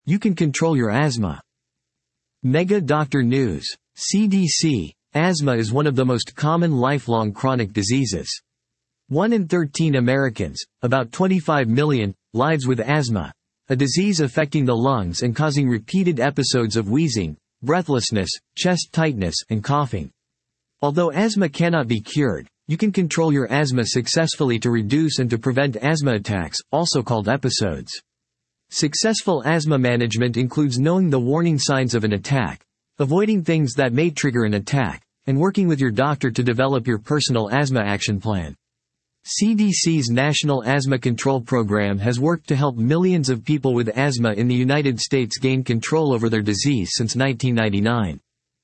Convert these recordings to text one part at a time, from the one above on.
You can control your asthma. Mega Doctor News. CDC. Asthma is one of the most common lifelong chronic diseases. 1 in 13 Americans, about 25 million, lives with asthma, a disease affecting the lungs and causing repeated episodes of wheezing, breathlessness, chest tightness, and coughing. Although asthma cannot be cured, you can control your asthma successfully to reduce and to prevent asthma attacks, also called episodes. Successful asthma management includes knowing the warning signs of an attack, avoiding things that may trigger an attack, and working with your doctor to develop your personal asthma action plan. CDC's National Asthma Control Program has worked to help millions of people with asthma in the United States gain control over their disease since 1999.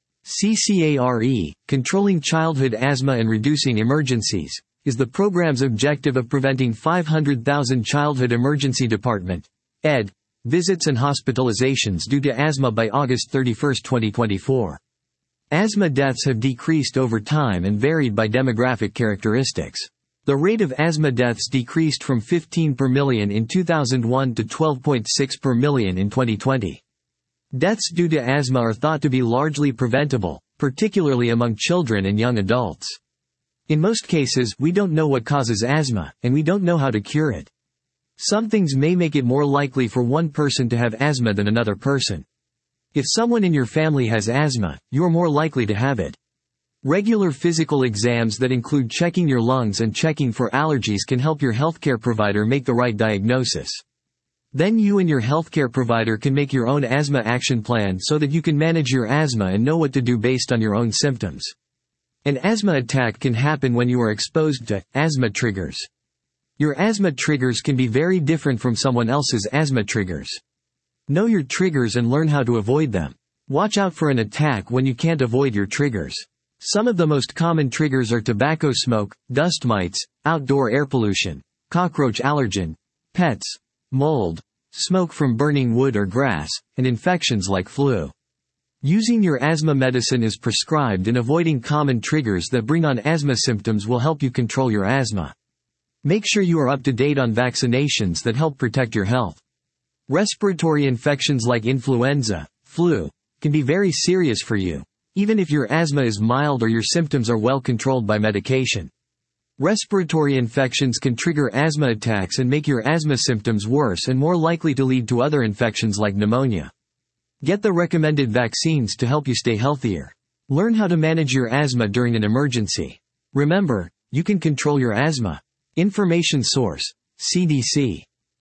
CCARE, Controlling Childhood Asthma and Reducing Emergencies, is the program's objective of preventing 500,000 childhood emergency department (ED) visits and hospitalizations due to asthma by August 31, 2024. Asthma deaths have decreased over time and varied by demographic characteristics. The rate of asthma deaths decreased from 15 per million in 2001 to 12.6 per million in 2020. Deaths due to asthma are thought to be largely preventable, particularly among children and young adults. In most cases, we don't know what causes asthma, and we don't know how to cure it. Some things may make it more likely for one person to have asthma than another person. If someone in your family has asthma, you are more likely to have it. Regular physical exams that include checking your lungs and checking for allergies can help your healthcare provider make the right diagnosis. Then you and your healthcare provider can make your own asthma action plan so that you can manage your asthma and know what to do based on your own symptoms. An asthma attack can happen when you are exposed to asthma triggers. Your asthma triggers can be very different from someone else's asthma triggers. Know your triggers and learn how to avoid them. Watch out for an attack when you can't avoid your triggers. Some of the most common triggers are tobacco smoke, dust mites, outdoor air pollution, cockroach allergen, pets, mold, smoke from burning wood or grass, and infections like flu. Using your asthma medicine as prescribed and avoiding common triggers that bring on asthma symptoms will help you control your asthma. Make sure you are up to date on vaccinations that help protect your health. Respiratory infections like influenza, flu, can be very serious for you, even if your asthma is mild or your symptoms are well controlled by medication. Respiratory infections can trigger asthma attacks and make your asthma symptoms worse and more likely to lead to other infections like pneumonia. Get the recommended vaccines to help you stay healthier. Learn how to manage your asthma during an emergency. Remember, you can control your asthma. Information source: CDC.